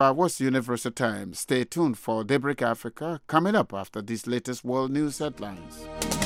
What's Universal Time? Stay tuned for Daybreak Africa coming up after these latest world news headlines.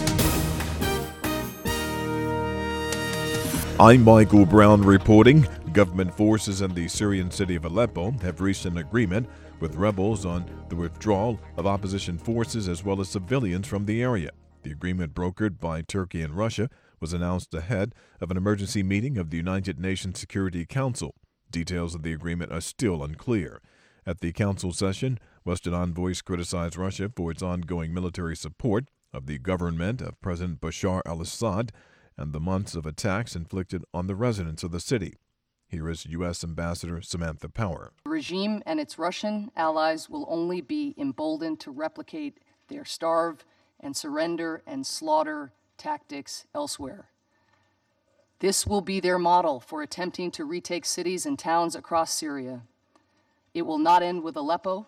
I'm Michael Brown reporting. Government forces in the Syrian city of Aleppo have reached an agreement with rebels on the withdrawal of opposition forces as well as civilians from the area. The agreement, brokered by Turkey and Russia, was announced ahead of an emergency meeting of the United Nations Security Council. Details of the agreement are still unclear. At the council session, Western envoys criticized Russia for its ongoing military support of the government of President Bashar al-Assad and the months of attacks inflicted on the residents of the city. Here is U.S. Ambassador Samantha Power. The regime and its Russian allies will only be emboldened to replicate their starve and surrender and slaughter tactics elsewhere. This will be their model for attempting to retake cities and towns across Syria. It will not end with Aleppo,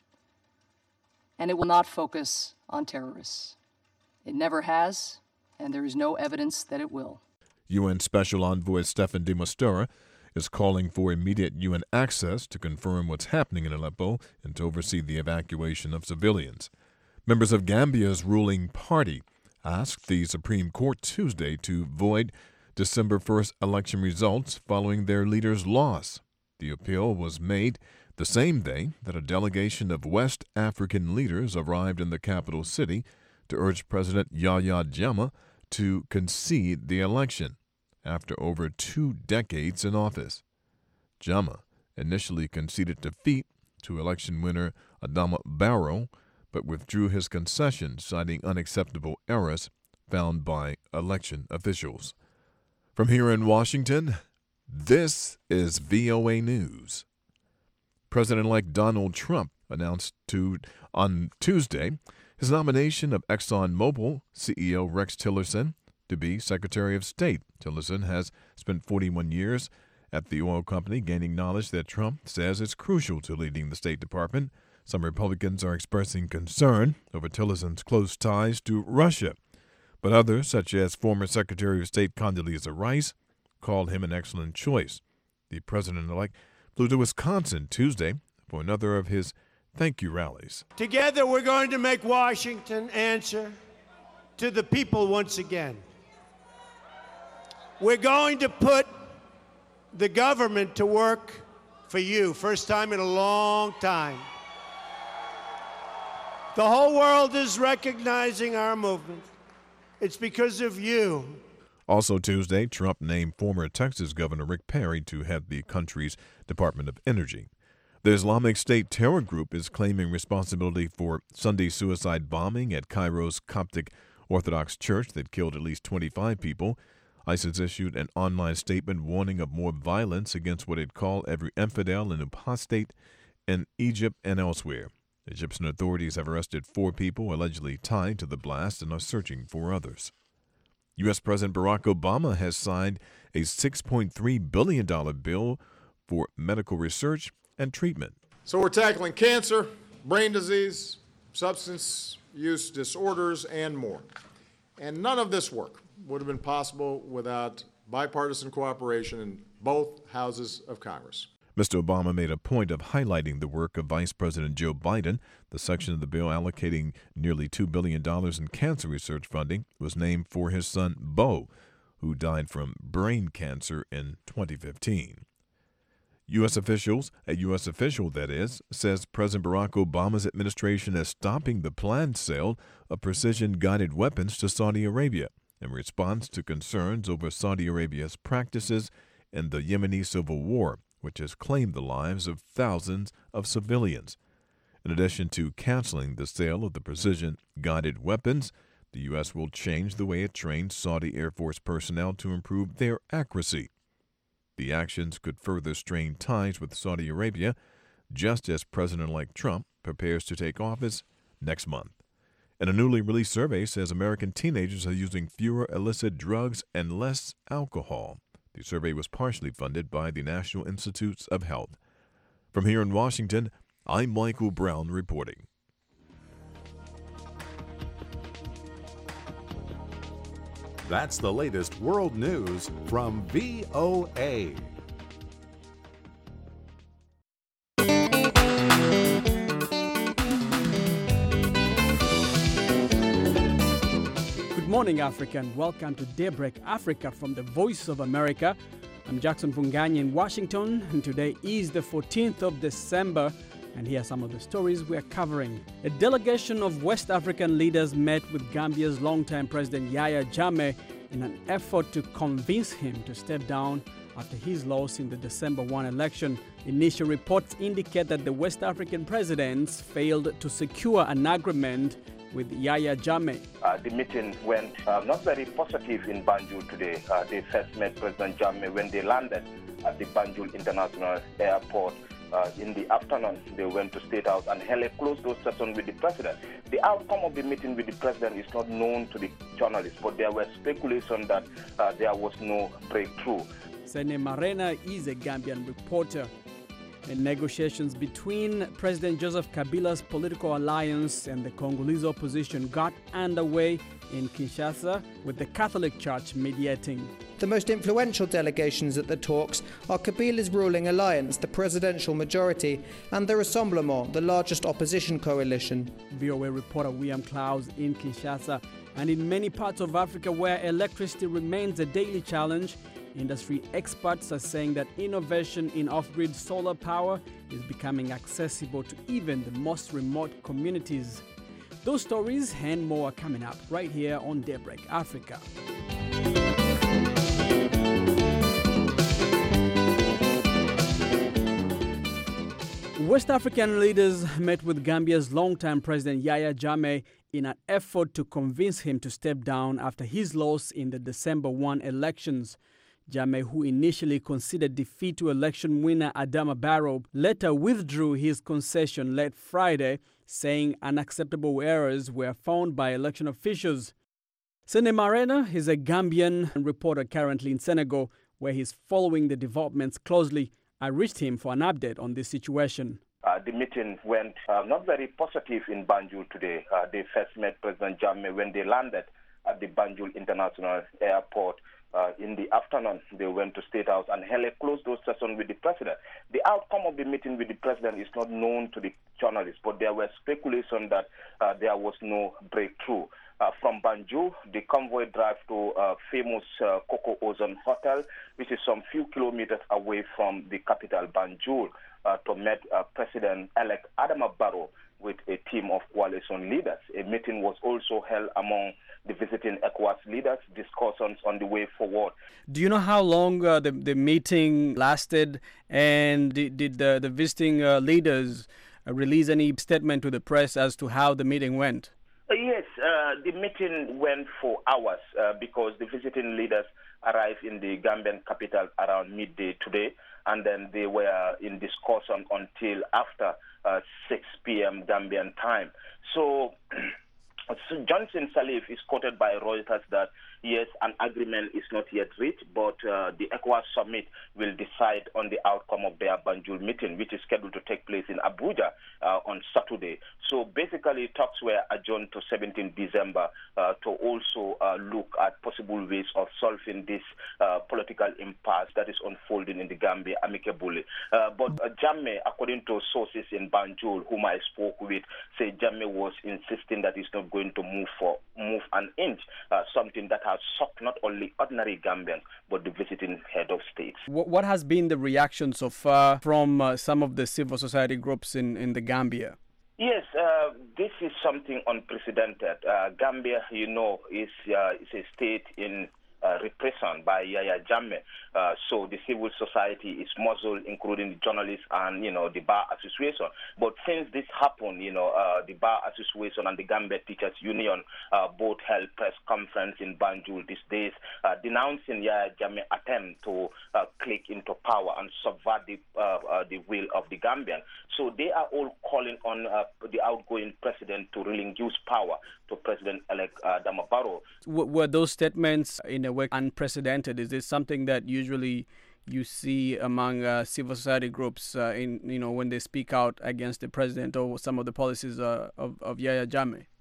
and it will not focus on terrorists. It never has, and there is no evidence that it will. UN Special Envoy Staffan de Mistura is calling for immediate UN access to confirm what's happening in Aleppo and to oversee the evacuation of civilians. Members of Gambia's ruling party asked the Supreme Court Tuesday to void December 1st election results following their leader's loss. The appeal was made the same day that a delegation of West African leaders arrived in the capital city to urge President Yahya Jammeh to concede the election after over 2 decades in office. Jammeh initially conceded defeat to election winner Adama Barrow, but withdrew his concession, citing unacceptable errors found by election officials. From here in Washington, this is VOA News. President-elect Donald Trump announced on Tuesday his nomination of ExxonMobil CEO Rex Tillerson to be Secretary of State. Tillerson has spent 41 years at the oil company, gaining knowledge that Trump says is crucial to leading the State Department. Some Republicans are expressing concern over Tillerson's close ties to Russia, but others, such as former Secretary of State Condoleezza Rice, called him an excellent choice. The president-elect flew to Wisconsin Tuesday for another of his thank you rallies. Together we're going to make Washington answer to the people once again. We're going to put the government to work for you, first time in a long time. The whole world is recognizing our movement. It's because of you. Also Tuesday, Trump named former Texas Governor Rick Perry to head the country's Department of Energy. The Islamic State terror group is claiming responsibility for Sunday's suicide bombing at Cairo's Coptic Orthodox Church that killed at least 25 people. ISIS issued an online statement warning of more violence against what it called every infidel and apostate in Egypt and elsewhere. Egyptian authorities have arrested 4 people allegedly tied to the blast and are searching for others. U.S. President Barack Obama has signed a $6.3 billion bill for medical research and treatment. So we're tackling cancer, brain disease, substance use disorders, and more. And none of this work would have been possible without bipartisan cooperation in both houses of Congress. Mr. Obama made a point of highlighting the work of Vice President Joe Biden. The section of the bill allocating nearly $2 billion in cancer research funding was named for his son, Beau, who died from brain cancer in 2015. A U.S. official, that is, says President Barack Obama's administration is stopping the planned sale of precision-guided weapons to Saudi Arabia in response to concerns over Saudi Arabia's practices in the Yemeni civil war, which has claimed the lives of thousands of civilians. In addition to canceling the sale of the precision-guided weapons, the U.S. will change the way it trains Saudi Air Force personnel to improve their accuracy. The actions could further strain ties with Saudi Arabia, just as President-elect Trump prepares to take office next month. And a newly released survey says American teenagers are using fewer illicit drugs and less alcohol. The survey was partially funded by the National Institutes of Health. From here in Washington, I'm Michael Brown reporting. That's the latest world news from VOA. morning, Africa, and welcome to Daybreak Africa from the Voice of America. I'm Jackson Funganyi in Washington, and today is the 14th of December, and here are some of the stories we're covering. A delegation of West African leaders met with Gambia's longtime president Yahya Jammeh in an effort to convince him to step down after his loss in the December 1 election. Initial reports indicate that the West African presidents failed to secure an agreement with Yahya Jammeh. The meeting went not very positive in Banjul today. They first met President Jammeh when they landed at the Banjul International Airport. In the afternoon, they went to State House and held a closed-door session with the president. The outcome of the meeting with the president is not known to the journalists, but there were speculations that there was no breakthrough. Sene Marena is a Gambian reporter. And negotiations between President Joseph Kabila's political alliance and the Congolese opposition got underway in Kinshasa, with the Catholic Church mediating. The most influential delegations at the talks are Kabila's ruling alliance, the presidential majority, and the Rassemblement, the largest opposition coalition. VOA reporter William Klaus in Kinshasa. And in many parts of Africa where electricity remains a daily challenge, industry experts are saying that innovation in off-grid solar power is becoming accessible to even the most remote communities. Those stories and more are coming up right here on Daybreak Africa. West African leaders met with Gambia's longtime president Yahya Jammeh in an effort to convince him to step down after his loss in the December 1 elections. Jammeh, who initially conceded defeat to election winner Adama Barrow, later withdrew his concession late Friday, saying unacceptable errors were found by election officials. Sene Marena is a Gambian reporter currently in Senegal, where he's following the developments closely. I reached him for an update on this situation. The meeting went not very positive in Banjul today. They first met President Jammeh when they landed at the Banjul International Airport. In the afternoon, they went to State House and held a closed-door session with the president. The outcome of the meeting with the president is not known to the journalists, but there were speculations that there was no breakthrough. From Banjul, the convoy drive to famous Coco Ozone Hotel, which is some few kilometers away from the capital, Banjul, to meet President-elect Adama Barrow with a team of coalition leaders. A meeting was also held among the visiting ECOWAS leaders, discussions on the way forward. Do you know how long the meeting lasted, and did the visiting leaders release any statement to the press as to how the meeting went? Yes, the meeting went for hours because the visiting leaders arrived in the Gambian capital around midday today, and then they were in discussion until after 6 p.m. Gambian time. So Johnson Salif is quoted by Reuters that, yes, an agreement is not yet reached, but the ECOWAS summit will decide on the outcome of their Banjul meeting, which is scheduled to take place in Abuja on Saturday. So basically, talks were adjourned to 17 December to also look at possible ways of solving this political impasse that is unfolding in the Gambia amicably. But Jammeh, according to sources in Banjul, whom I spoke with, say Jammeh was insisting that he's not going to move an inch, something that has shocked not only ordinary Gambians, but the visiting head of state. What has been the reaction so far from some of the civil society groups in the Gambia? Yes, this is something unprecedented. Gambia, you know, is a state in repression by Yahya Jammeh. So the civil society is muzzled, including the journalists and, the Bar Association. But since this happened, the Bar Association and the Gambia Teachers Union both held press conference in Banjul these days, denouncing Yahya Jammeh's attempt to click into power and subvert the will of the Gambian. So they are all calling on the outgoing president to relinquish power to President-elect Adama Barrow. Were those statements in a way unprecedented? Is this something that usually you see among civil society groups when they speak out against the president or some of the policies of Yahya Jammeh? Yeah,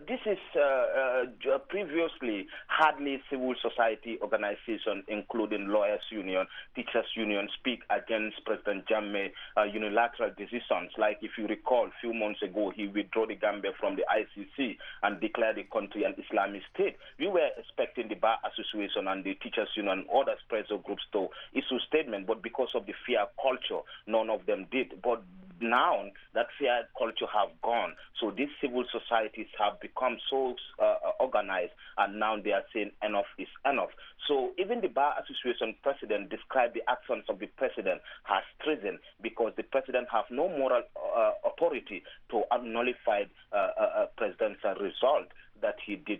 this is previously hardly civil society organizations, including lawyers' union, teachers' union, speak against President Jammeh unilateral decisions. Like if you recall, a few months ago, he withdrew the Gambia from the ICC and declared the country an Islamic state. We were expecting the Bar Association and the teachers' union and other pressure groups to issue statements, but because of the fear culture, none of them did. But now that fear culture have gone, so these civil societies have become so organized, and now they are saying enough is enough. So even the Bar Association president described the actions of the president as treason, because the president have no moral authority to nullify president's result that he did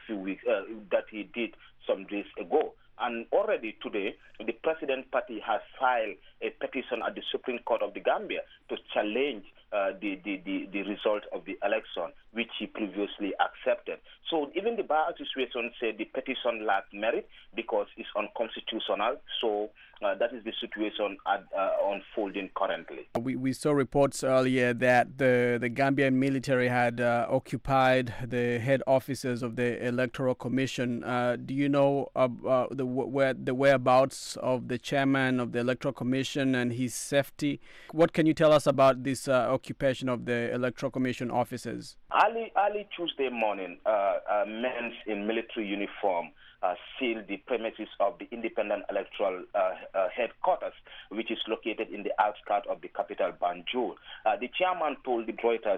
some days ago. And already today, the President Party has filed a petition at the Supreme Court of the Gambia to challenge the result of the election, which he previously accepted. So even the Bar Association said the petition lacked merit because it's unconstitutional. So that is the situation unfolding currently. We saw reports earlier that the Gambian military had occupied the head offices of the Electoral Commission. Do you know the whereabouts of the chairman of the Electoral Commission and his safety? What can you tell us about this occupation of the Electoral Commission offices? Early Tuesday morning, men in military uniform sealed the premises of the Independent Electoral Headquarters, which is located in the outskirts of the capital, Banjul. The chairman told the Reuters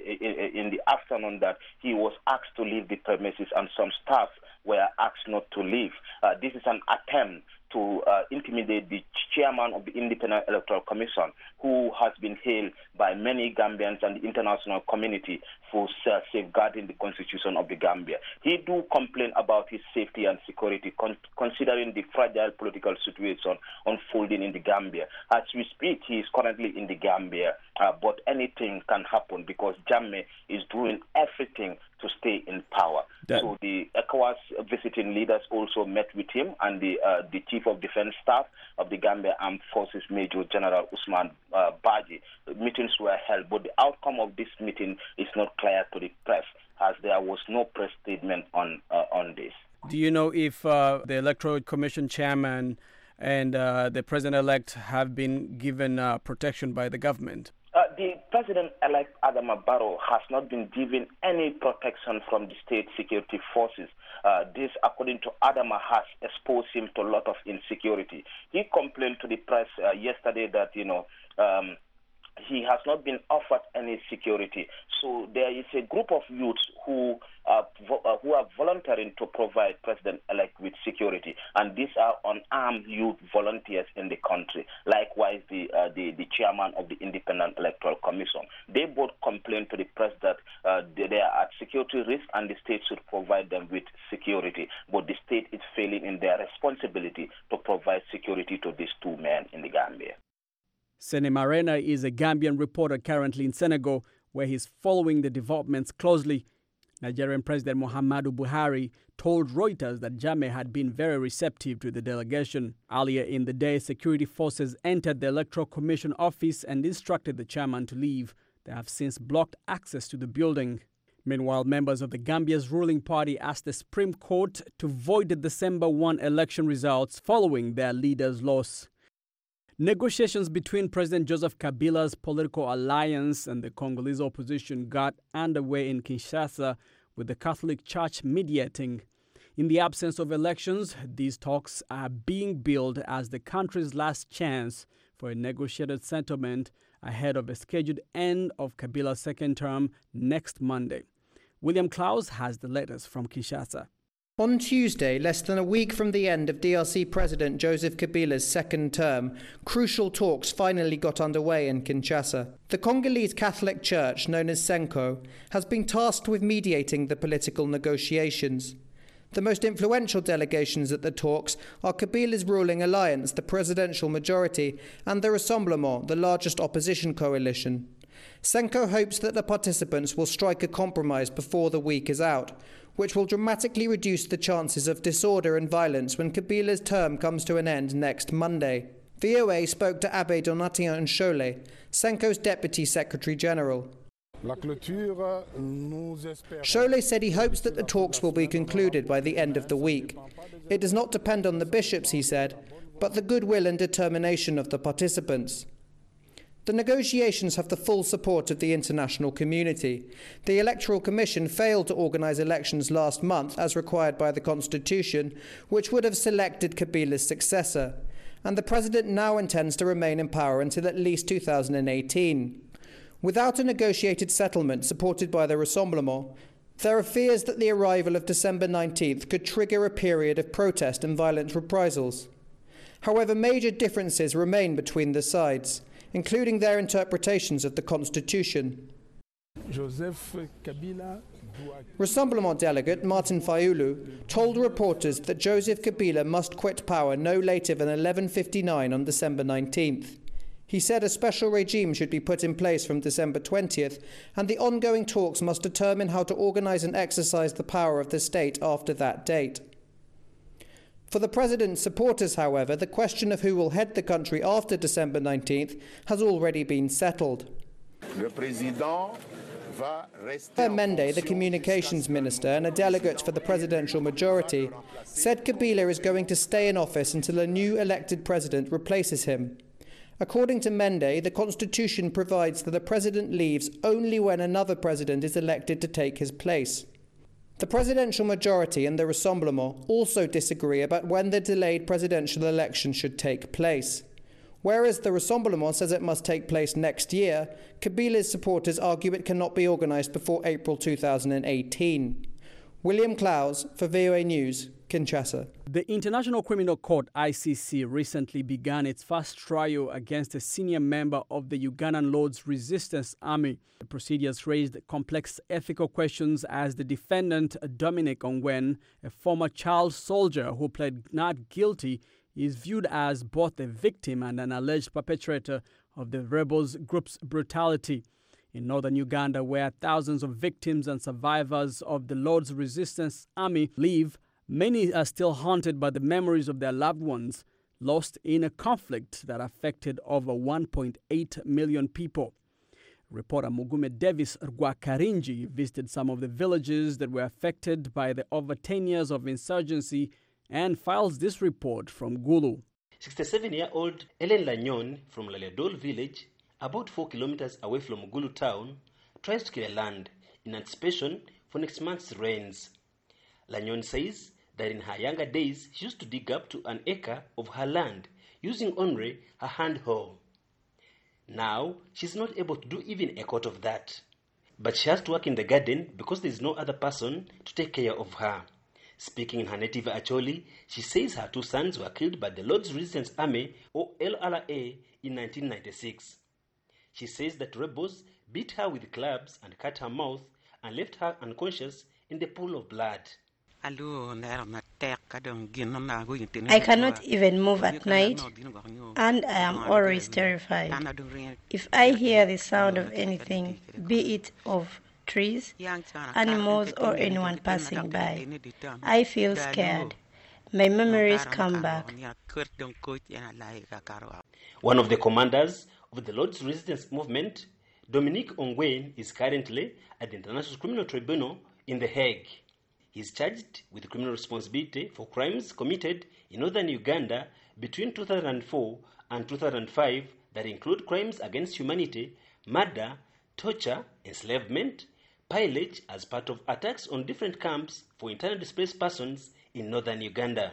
in the afternoon that he was asked to leave the premises and some staff were asked not to leave. This is an attempt to intimidate the chairman of the Independent Electoral Commission, who has been hailed by many Gambians and the international community for safeguarding the constitution of the Gambia. He do complain about his safety and security, considering the fragile political situation unfolding in the Gambia. As we speak, he is currently in the Gambia, but anything can happen because Jammeh is doing everything to stay in power. So the ECOWAS visiting leaders also met with him, and the Chief of Defense Staff of the Gambia Armed Forces, Major General Usman Baji. Meetings were held, but the outcome of this meeting is not clear to the press, as there was no press statement on this. Do you know if the Electoral Commission chairman and the president-elect have been given protection by the government? The President-elect Adama Barrow has not been given any protection from the state security forces. This, according to Adama, has exposed him to a lot of insecurity. He complained to the press yesterday that, he has not been offered any security. So there is a group of youths who are volunteering to provide President-elect with security, and these are unarmed youth volunteers in the country. Likewise, the chairman of the Independent Electoral Commission. They both complained to the press that they are at security risk, and the state should provide them with security. But the state is failing in their responsibility to provide security to these two men in the Gambia. Sene Marena is a Gambian reporter currently in Senegal, where he's following the developments closely. Nigerian President Muhammadu Buhari told Reuters that Jammeh had been very receptive to the delegation. Earlier in the day, security forces entered the Electoral Commission office and instructed the chairman to leave. They have since blocked access to the building. Meanwhile, members of the Gambia's ruling party asked the Supreme Court to void the December 1 election results following their leader's loss. Negotiations between President Joseph Kabila's political alliance and the Congolese opposition got underway in Kinshasa, with the Catholic Church mediating. In the absence of elections, these talks are being billed as the country's last chance for a negotiated settlement ahead of a scheduled end of Kabila's second term next Monday. William Klaus has the latest from Kinshasa. On Tuesday, less than a week from the end of DRC President Joseph Kabila's second term, crucial talks finally got underway in Kinshasa. The Congolese Catholic Church, known as Senko, has been tasked with mediating the political negotiations. The most influential delegations at the talks are Kabila's ruling alliance, the Presidential Majority, and the Rassemblement, the largest opposition coalition. Senko hopes that the participants will strike a compromise before the week is out, which will dramatically reduce the chances of disorder and violence when Kabila's term comes to an end next Monday. VOA spoke to Abbé Donatien Nshole, Senko's Deputy Secretary General. Cholet said he hopes that the talks will be concluded by the end of the week. It does not depend on the bishops, he said, but the goodwill and determination of the participants. The negotiations have the full support of the international community. The Electoral Commission failed to organise elections last month, as required by the Constitution, which would have selected Kabila's successor. And the president now intends to remain in power until at least 2018. Without a negotiated settlement supported by the Rassemblement, there are fears that the arrival of December 19th could trigger a period of protest and violent reprisals. However, major differences remain between the sides, including their interpretations of the Constitution. Rassemblement delegate Martin Fayulu told reporters that Joseph Kabila must quit power no later than 11:59 on December 19th. He said a special regime should be put in place from December 20th, and the ongoing talks must determine how to organise and exercise the power of the state after that date. For the president's supporters, however, the question of who will head the country after December 19th has already been settled. Mende, the communications minister and a delegate for the presidential majority, said Kabila is going to stay in office until a new elected president replaces him. According to Mende, the constitution provides that a president leaves only when another president is elected to take his place. The presidential majority and the Rassemblement also disagree about when the delayed presidential election should take place. Whereas the Rassemblement says it must take place next year, Kabila's supporters argue it cannot be organised before April 2018. William Klaus for VOA News, Kinshasa. The International Criminal Court, ICC, recently began its first trial against a senior member of the Ugandan Lord's Resistance Army. The procedures raised complex ethical questions as the defendant, Dominic Ongwen, a former child soldier who pled not guilty, is viewed as both a victim and an alleged perpetrator of the rebels group's brutality. In northern Uganda, where thousands of victims and survivors of the Lord's Resistance Army live, many are still haunted by the memories of their loved ones lost in a conflict that affected over 1.8 million people. Reporter Mugume Davis Rwakarinji visited some of the villages that were affected by the over 10 years of insurgency and files this report from Gulu. 67-year-old Ellen Lanyon from Laliadol village, about 4 kilometers away from Gulu town, tries to clear land in anticipation for next month's rains. Lanyon says that in her younger days, she used to dig up to an acre of her land using only her hand hoe. Now, she's not able to do even a quarter of that. But she has to work in the garden because there is no other person to take care of her. Speaking in her native Acholi, she says her 2 sons were killed by the Lord's Resistance Army, or LRA, in 1996. She says that rebels beat her with clubs and cut her mouth and left her unconscious in the pool of blood. I cannot even move at night, and I am always terrified. If I hear the sound of anything, be it of trees, animals, or anyone passing by, I feel scared. My memories come back. One of the commanders of the Lord's Resistance Movement, Dominic Ongwen, is currently at the International Criminal Tribunal in The Hague. He is charged with criminal responsibility for crimes committed in northern Uganda between 2004 and 2005 that include crimes against humanity, murder, torture, enslavement, pillage as part of attacks on different camps for internally displaced persons in northern Uganda.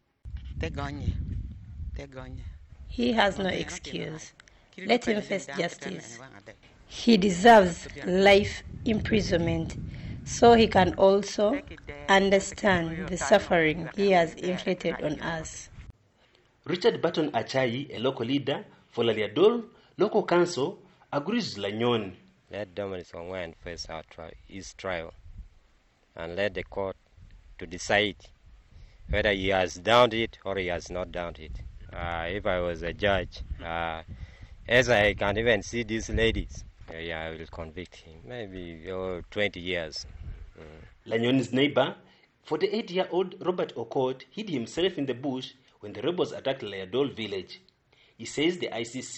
He has no excuse. Let him face justice. He deserves life imprisonment so he can also understand the suffering he has inflicted on us. Richard Barton Achai, a local leader for Laliadol Local Council, agrees with Lanyon. Let Dominic Ongwen face his trial and let the court to decide whether he has done it or he has not done it. If I was a judge, as I can't even see these ladies, I will convict him. Maybe 20 years. Lanyon's neighbor, 48-year-old Robert Okot, hid himself in the bush when the rebels attacked Laliadol village. He says the ICC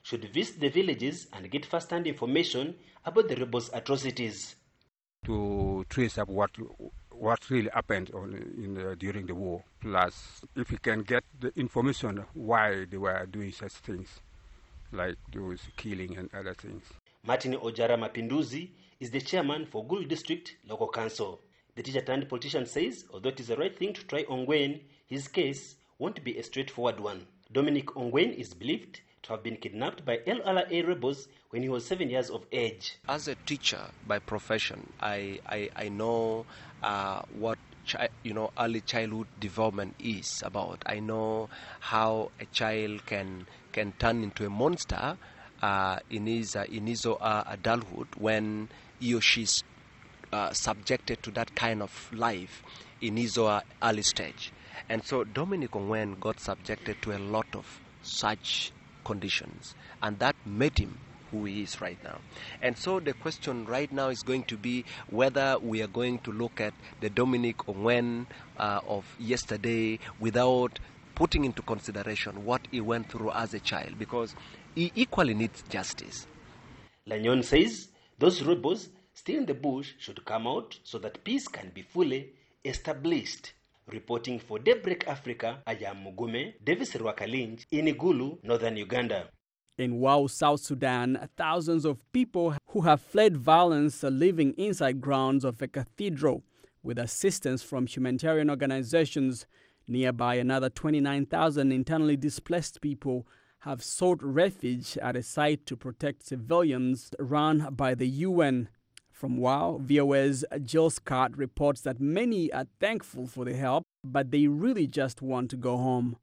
should visit the villages and get first-hand information about the rebels' atrocities. To trace up what really happened during the war. Plus, if we can get the information why they were doing such things, like those killing and other things. Martin Ojara Mapinduzi is the chairman for Gulu District Local Council. The teacher-turned-politician says, although it is the right thing to try Ongwen, his case won't be a straightforward one. Dominic Ongwen is believed to have been kidnapped by LRA rebels when he was 7 years of age. As a teacher by profession, I know what early childhood development is about. I know how a child can turn into a monster in his adulthood when he or she's subjected to that kind of life in his early stage. And so Dominic Ongwen got subjected to a lot of such conditions, and that made him who he is right now. And so the question right now is going to be whether we are going to look at the Dominic Ongwen of yesterday without putting into consideration what he went through as a child, because he equally needs justice. Lanyon says those rebels still in the bush should come out so that peace can be fully established. Reporting for Daybreak Africa, I am Mugume, Davis Rwakalinj, in Igulu, northern Uganda. In Wau, South Sudan, thousands of people who have fled violence are living inside grounds of a cathedral with assistance from humanitarian organizations. Nearby, another 29,000 internally displaced people have sought refuge at a site to protect civilians run by the UN. From Wau, VOA's Jill Scott reports that many are thankful for the help, but they really just want to go home.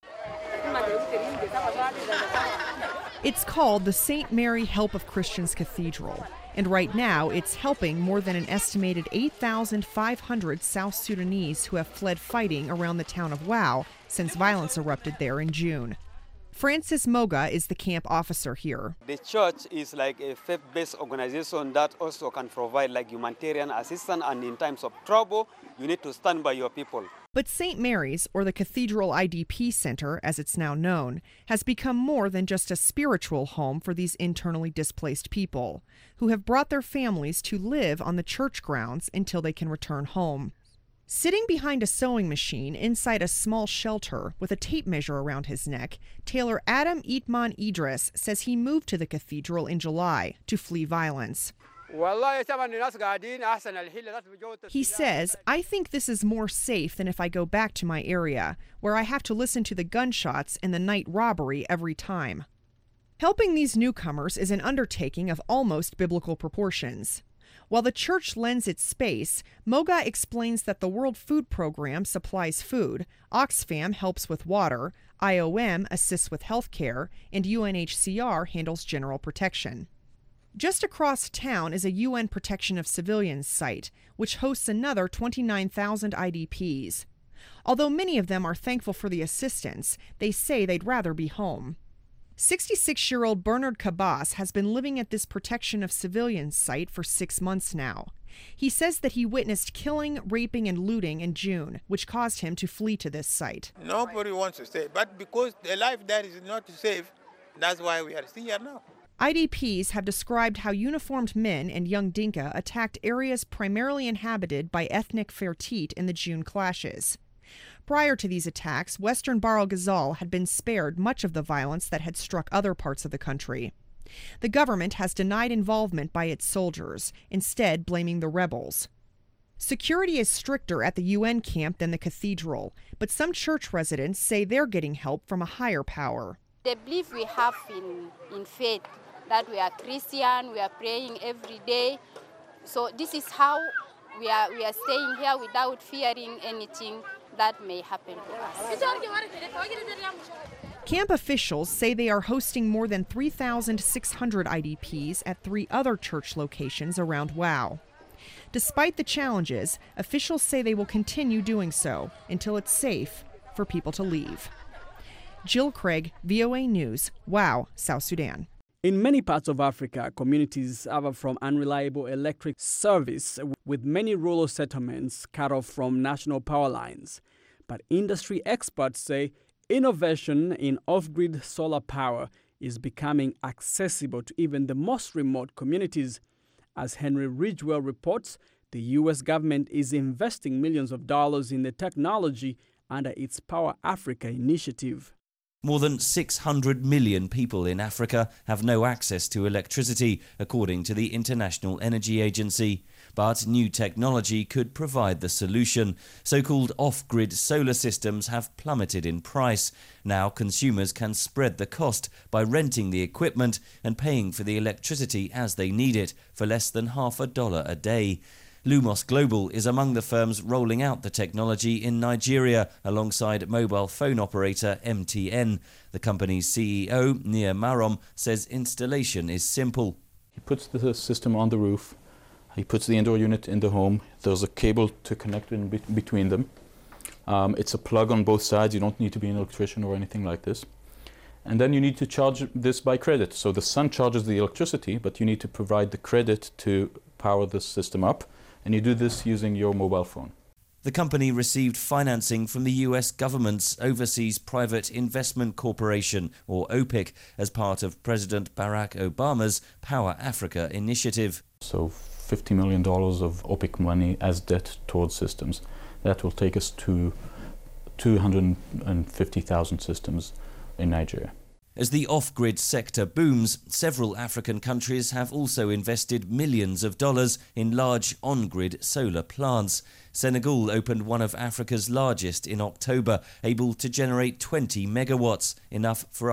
It's called the St. Mary Help of Christians Cathedral, and right now it's helping more than an estimated 8,500 South Sudanese who have fled fighting around the town of Wau since violence erupted there in June. Francis Moga is the camp officer here. The church is like a faith-based organization that also can provide like humanitarian assistance, and in times of trouble, you need to stand by your people. But St. Mary's, or the Cathedral IDP Center, as it's now known, has become more than just a spiritual home for these internally displaced people, who have brought their families to live on the church grounds until they can return home. Sitting behind a sewing machine inside a small shelter with a tape measure around his neck, tailor Adam Itman Idris says he moved to the cathedral in July to flee violence. He says, I think this is more safe than if I go back to my area, where I have to listen to the gunshots and the night robbery every time. Helping these newcomers is an undertaking of almost biblical proportions. While the church lends its space, Moga explains that the World Food Program supplies food, Oxfam helps with water, IOM assists with health care, and UNHCR handles general protection. Just across town is a UN Protection of Civilians site, which hosts another 29,000 IDPs. Although many of them are thankful for the assistance, they say they'd rather be home. 66-year-old Bernard Cabas has been living at this Protection of Civilians site for 6 months now. He says that he witnessed killing, raping, and looting in June, which caused him to flee to this site. Nobody wants to stay, but because the life there is not safe, that's why we are still here now. IDPs have described how uniformed men and young Dinka attacked areas primarily inhabited by ethnic Fertit in the June clashes. Prior to these attacks, Western Bahr el Ghazal had been spared much of the violence that had struck other parts of the country. The government has denied involvement by its soldiers, instead blaming the rebels. Security is stricter at the UN camp than the cathedral, but some church residents say they're getting help from a higher power. The belief we have in faith, that we are Christian, we are praying every day. So this is how we are staying here without fearing anything that may happen to us. Camp officials say they are hosting more than 3,600 IDPs at 3 other church locations around Wau. Despite the challenges, officials say they will continue doing so until it's safe for people to leave. Jill Craig, VOA News, Wau, South Sudan. In many parts of Africa, communities suffer from unreliable electric service, with many rural settlements cut off from national power lines. But industry experts say innovation in off-grid solar power is becoming accessible to even the most remote communities. As Henry Ridgewell reports, the U.S. government is investing millions of dollars in the technology under its Power Africa initiative. More than 600 million people in Africa have no access to electricity, according to the International Energy Agency. But new technology could provide the solution. So-called off-grid solar systems have plummeted in price. Now consumers can spread the cost by renting the equipment and paying for the electricity as they need it for less than $0.50 a day. Lumos Global is among the firms rolling out the technology in Nigeria alongside mobile phone operator MTN. The company's CEO, Nia Marom, says installation is simple. He puts the system on the roof. He puts the indoor unit in the home. There's a cable to connect in between them. It's a plug on both sides. You don't need to be an electrician or anything like this. And then you need to charge this by credit. So the sun charges the electricity, but you need to provide the credit to power the system up. And you do this using your mobile phone. The company received financing from the US government's Overseas Private Investment Corporation, or OPIC, as part of President Barack Obama's Power Africa initiative. So $50 million of OPIC money as debt towards systems. That will take us to 250,000 systems in Nigeria. As the off-grid sector booms, several African countries have also invested millions of dollars in large on-grid solar plants. Senegal opened one of Africa's largest in October, able to generate 20 megawatts, enough for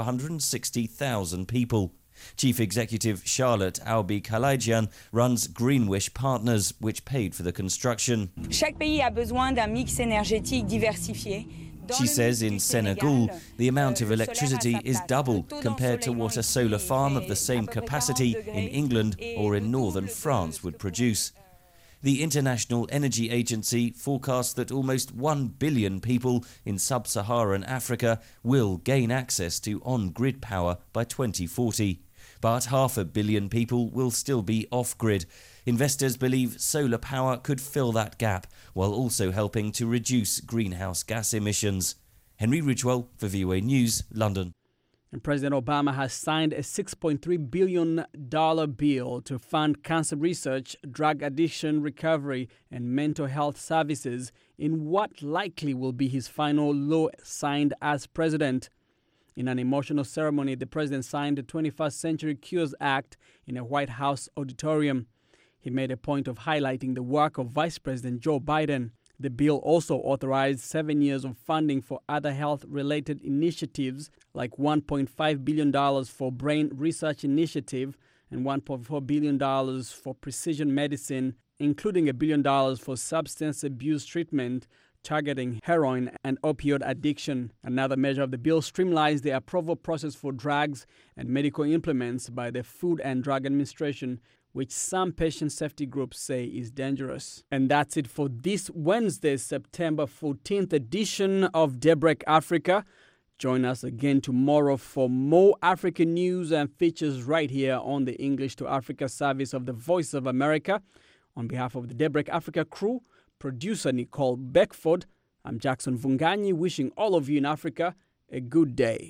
160,000 people. Chief Executive Charlotte Aubi Kalaidjian runs Greenwish Partners, which paid for the construction. Chaque pays a besoin d'un mix énergétique diversifié. She says in Senegal, the amount of electricity is double compared to what a solar farm of the same capacity in England or in northern France would produce. The International Energy Agency forecasts that almost 1 billion people in sub-Saharan Africa will gain access to on-grid power by 2040. But 500 million people will still be off-grid. Investors believe solar power could fill that gap, while also helping to reduce greenhouse gas emissions. Henry Ridgewell for VOA News, London. And President Obama has signed a $6.3 billion bill to fund cancer research, drug addiction recovery, and mental health services in what likely will be his final law signed as president. In an emotional ceremony, the president signed the 21st Century Cures Act in a White House auditorium. He made a point of highlighting the work of Vice President Joe Biden. The bill also authorized 7 years of funding for other health-related initiatives, like $1.5 billion for Brain Research Initiative and $1.4 billion for precision medicine, including $1 billion for substance abuse treatment, targeting heroin and opioid addiction. Another measure of the bill streamlines the approval process for drugs and medical implements by the Food and Drug Administration, which some patient safety groups say is dangerous. And that's it for this Wednesday, September 14th edition of Daybreak Africa. Join us again tomorrow for more African news and features right here on the English to Africa service of the Voice of America. On behalf of the Daybreak Africa crew, producer Nicole Beckford, I'm Jackson Vunganyi, wishing all of you in Africa a good day.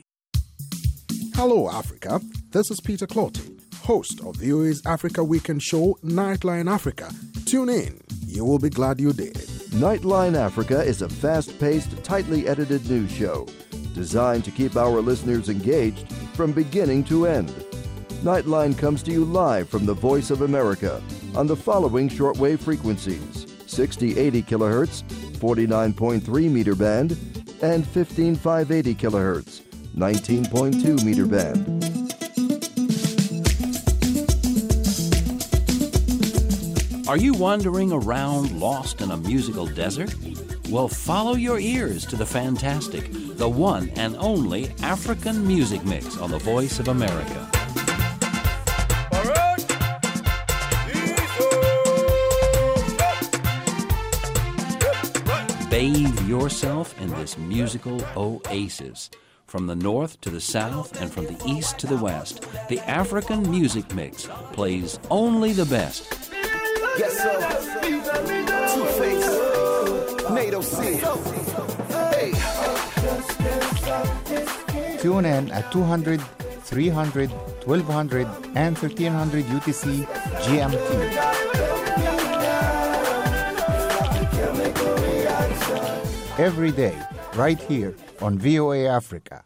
Hello, Africa. This is Peter Clotty, host of VOA's Africa Weekend show, Nightline Africa. Tune in. You will be glad you did. Nightline Africa is a fast-paced, tightly edited news show designed to keep our listeners engaged from beginning to end. Nightline comes to you live from the Voice of America on the following shortwave frequencies: 6080 kilohertz, 49.3 meter band, and 15580 kilohertz, 19.2 meter band. Are you wandering around lost in a musical desert? Well, follow your ears to the fantastic, the one and only African music mix on the Voice of America. Bathe yourself in this musical oasis. From the north to the south and from the east to the west, the African music mix plays only the best. Yes, sir. Two-Face, NATO C. Hey. Tune in at 200 300, 1200, and 1300 UTC GMT. Every day, right here on VOA Africa.